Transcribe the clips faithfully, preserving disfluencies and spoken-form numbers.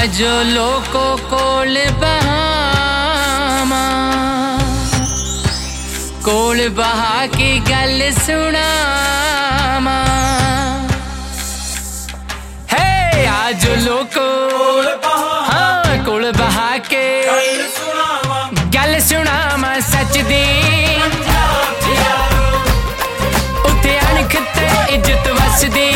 आजो लोको कोल बहामा कोल बहा की गल सुनामा हे आजो लोको हाँ कोल बहा के गल सुनामा सच दी उत्ते अणख ते इज्जत वसदी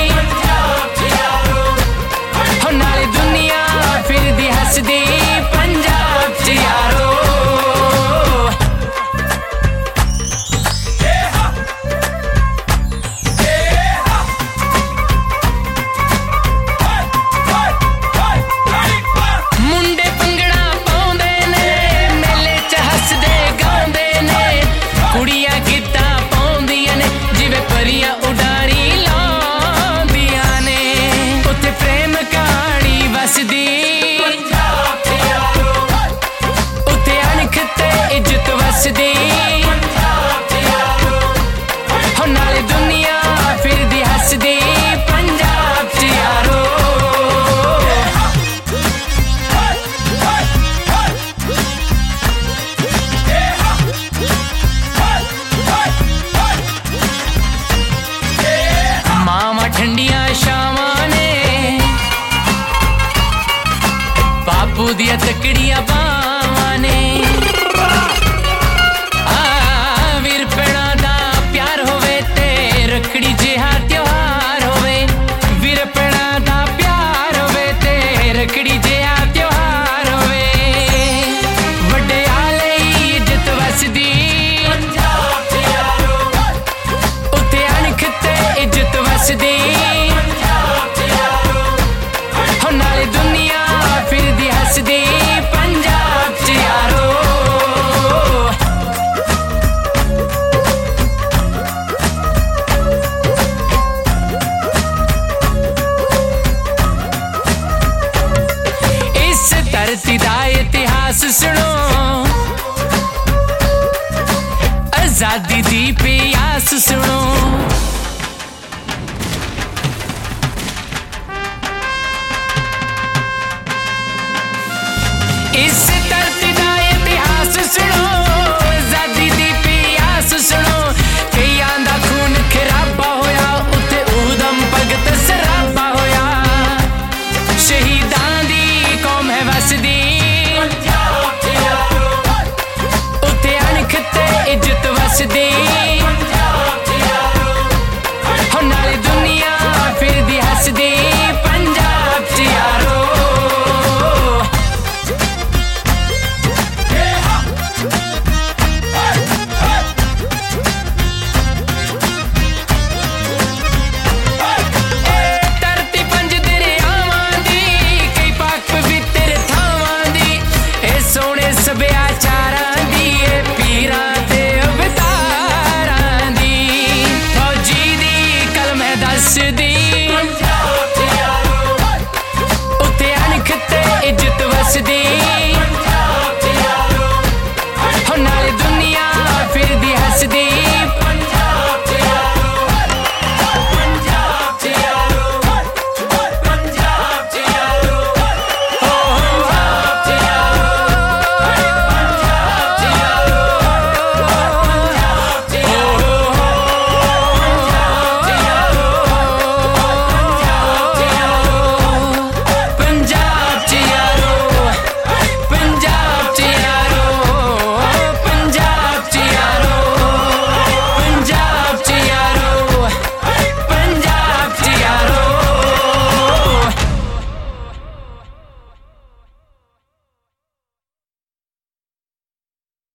हसदी पंजाब च यारो मुंडे भंगड़ा पाउंदे ने मेले च हसदे गाउंदे ने कुड़ियां गिद्धा पाउंदियां ने जिवें परियां उडारी लाउंदियां ने उत्थे प्रेम कहानी वसदी इज्जत वसदी हो नाले दुनिया फिरदी हसदी पंजाब च यारो मामा ठंडियां शावां ने बापू दियां तकड़ियां बावां ने रखड़ी जिहा त्योहार होवे वीरपणा दा प्यार होवे ते रखड़ी जिहा त्योहार होवे वड्डे आले इज्जत वसदी पंजाब च यारो उत्ते अणख ते इज्जत वसदी पंजाब च यारो हो नाले दुनिया फिरदी हसदी पंजाब च यारो धरती दा इतिहास सुनो आजादी दी प्यास सुनो इस धरती दा इतिहास सुनो आजादी दी प्यास सुनो कईयां दा खून खराबा होया उत्ते उधम भगत सराबा होया शहीदां दी कौम है वसदी पंजाब च यारो उत्ते अणख ते इज्जत वसदी पंजाब च यारो हो नाले दुनिया फिरदी हसदी पंजाब च यारो ਸਭਿਆਚਾਰਾਂ ਦੀ ਏ ਪੀਰਾਂ ਤੇ ਅਵਤਾਰਾਂ ਦੀ ਫੌਜੀ ਦੀ ਕਲਮ ਹੈ ਦੱਸਦੀ ਪੰਜਾਬ ਚ ਯਾਰੋ ਉੱਤੇ ਅਣਖ ਤੇ ਇੱਜ਼ਤ ਵਸਦੀ